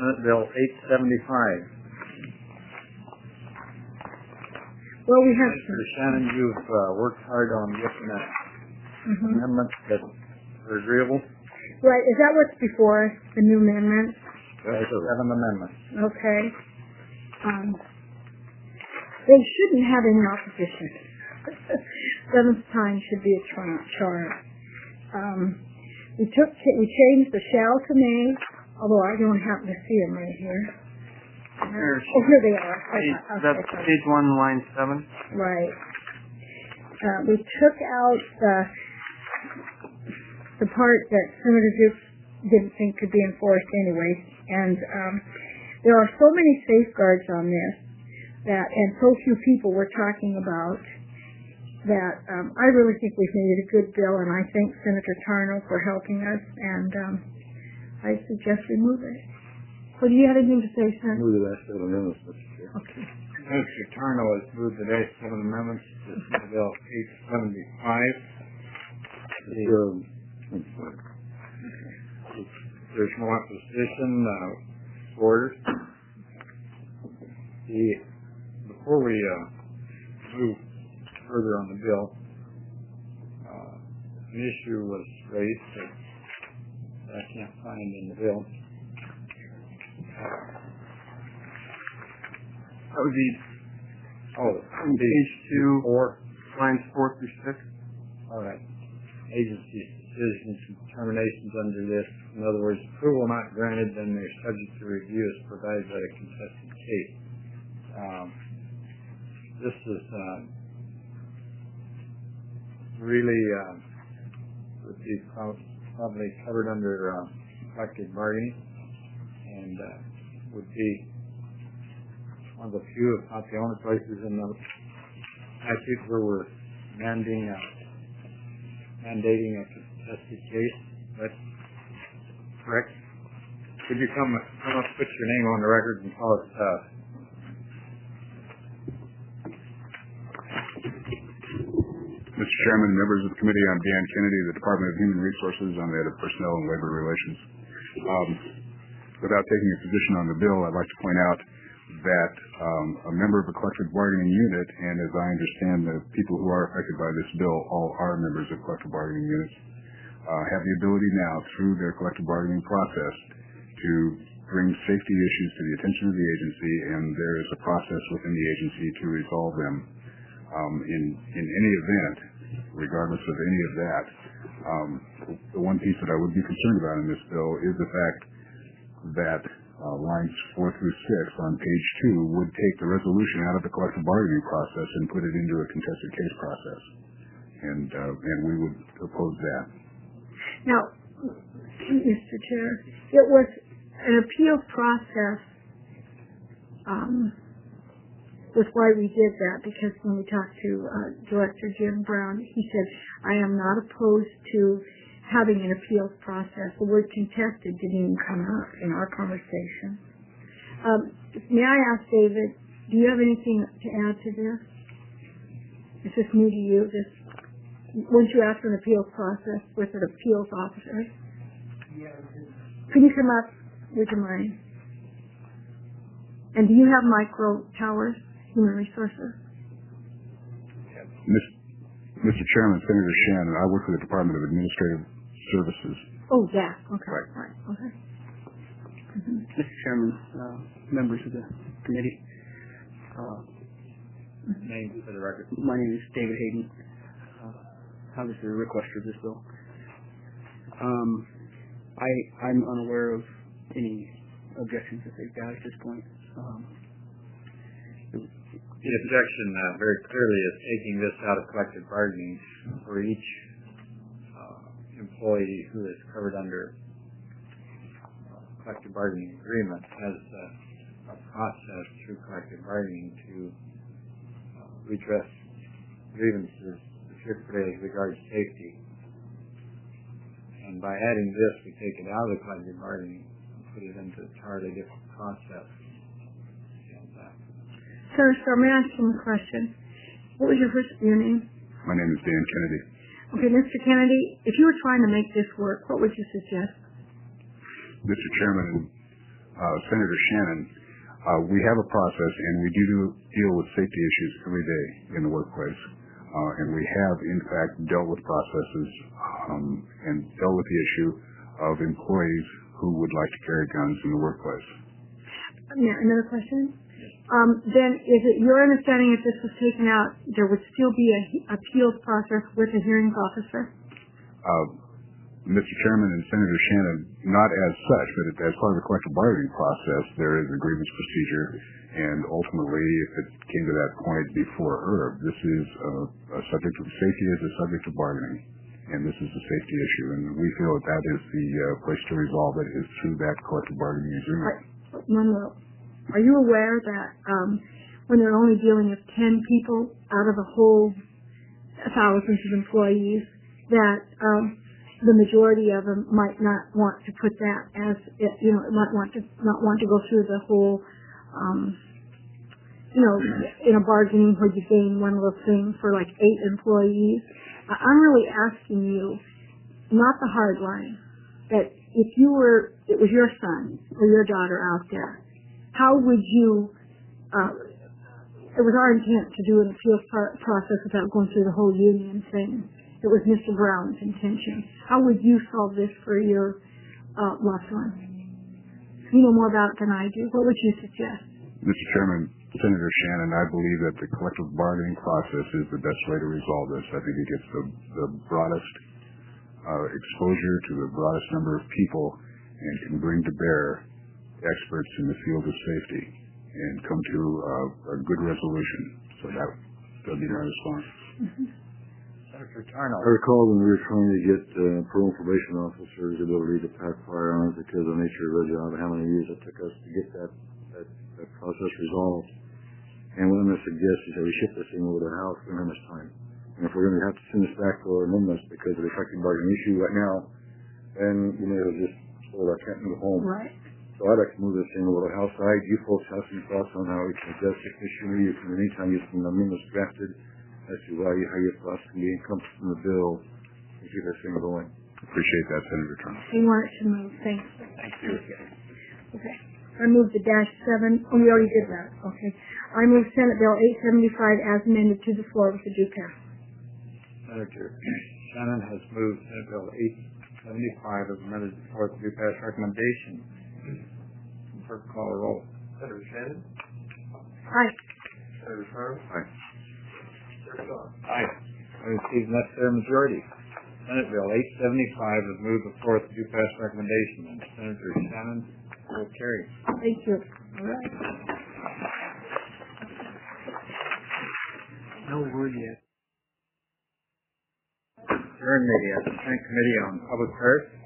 Senate Bill 875. Well, we have Mr. Shannon, you've worked hard on getting amendments that are agreeable. Right. Is that what's before us, the new amendments? That's 7 amendments. Okay. They shouldn't have any opposition. Seventh time should be a charm. We changed the shall to may, although I don't happen to see them right here. Here they are. That's page 1, line 7. Right. We took out the part that Senator Duke didn't think could be enforced anyway, and there are so many safeguards on this and so few people were talking about that I really think we've made it a good bill, and I thank Senator Tarnow for helping us, and I suggest we move it. So do you have anything to say, Senator? Move the rest of the amendments, Mr. Chair. Okay. Mr. Tarnow has moved the rest 7 amendments to Senate Bill 875. There's no opposition. Order. Before we move further on the bill, an issue was raised that I can't find in the bill. That would be page 2, lines 4 through 6. All right. Agency's decisions and determinations under this. In other words, approval not granted, then they're subject to review as provided by the contested case. This is really would be probably covered under collective bargaining, and would be one of the few, if not the only places in the statute where we're mandating a contested case. That's correct. Could you come up, put your name on the record, and tell us? Mr. Chairman, members of the committee, I'm Dan Kennedy, the Department of Human Resources. I'm the head of Personnel and Labor Relations. Without taking a position on the bill, I'd like to point out that a member of a collective bargaining unit, and as I understand the people who are affected by this bill, all are members of collective bargaining units, have the ability now through their collective bargaining process to bring safety issues to the attention of the agency, and there is a process within the agency to resolve them. In any event, regardless of any of that, the one piece that I would be concerned about in this bill is the fact that lines 4 through 6 on page 2 would take the resolution out of the collective bargaining process and put it into a contested case process, and we would oppose that. Now, Mr. Chair, it was an appeal process. Was why we did that, because when we talked to Director Jim Brown, he said, I am not opposed to having an appeals process. The word contested didn't even come up in our conversation. May I ask David, do you have anything to add to this? Is this new to you? Once you ask for an appeals process with an appeals officer? Yeah. Can you come up with your mind? And do you have micro towers? Human Resources. Mr. Chairman, Senator Shannon, I work for the Department of Administrative Services. Oh, yeah. Okay. Right. Okay. Mr. Chairman, members of the committee. Name for the record. My name is David Hayden. I was the requester of this bill. I'm unaware of any objections that they've got at this point. The objection very clearly is taking this out of collective bargaining for each employee who is covered under collective bargaining agreement has a process through collective bargaining to redress grievances, particularly as regards safety. And by adding this, we take it out of the collective bargaining and put it into a entirely different process. Sir, may I ask you a question? What was your name? My name is Dan Kennedy. Okay, Mr. Kennedy, if you were trying to make this work, what would you suggest? Mr. Chairman, Senator Shannon, we have a process, and we do deal with safety issues every day in the workplace. And we have, in fact, dealt with processes and dealt with the issue of employees who would like to carry guns in the workplace. Yeah, another question? Then is it your understanding if this was taken out, there would still be an appeals process with a hearings officer? Mr. Chairman and Senator Shannon, not as such, but as part of the collective bargaining process, there is a grievance procedure, and ultimately, if it came to that point before IRB, this is a subject of safety is a subject of bargaining, and this is a safety issue, and we feel that that is the place to resolve it is through that collective bargaining agreement. Are you aware that when they're only dealing with 10 people out of a whole thousands of employees, that the majority of them might not want to put that as, might not want to go through the whole, in a bargaining where you gain one little thing for like 8 employees. I'm really asking you, not the hard line, that if it was your son or your daughter out there, how would you, it was our intent to do an appeals process without going through the whole union thing. It was Mr. Brown's intention. How would you solve this for your loved one? You know more about it than I do. What would you suggest? Mr. Chairman, Senator Shannon, I believe that the collective bargaining process is the best way to resolve this. I think it gets the broadest exposure to the broadest number of people and can bring to bear experts in the field of safety and come to a good resolution. So that would be my response. Mm-hmm. Senator Tarnow. I recall when we were trying to get parole probation officers the ability to pack firearms because of the nature of their job and how many years it took us to get that process resolved. And one of the suggestions that we ship this thing over to the House, we don't have much time. And if we're going to have to send this back for amendments because of the collective bargaining issue right now, then you may have just told our can't move home. Right. So I'd like to move this thing over to the House side. You folks have some thoughts on how we can address this issue. Maybe in the meantime, you some amendments drafted as to how your thoughts can be encompassed in the bill and keep this thing going. Appreciate that, Senator Turner. We want it to move. Thanks. Thank you. Okay. I moved the -7. Oh, we already did that. Okay. I moved Senate Bill 875 as amended to the floor with the due pass. Senator Shannon has moved Senate Bill 875 as amended to the floor with the due pass recommendation. Clerk, call the roll. Senator Shannon? Aye. Senator Farmer? Aye. Aye. I receive necessary majority. Senate Bill 875 has moved the floor with the due pass recommendation, and Senator Shannon will carry. Thank you. All right. No word yet. Adjourn the Senate Committee on Public Affairs.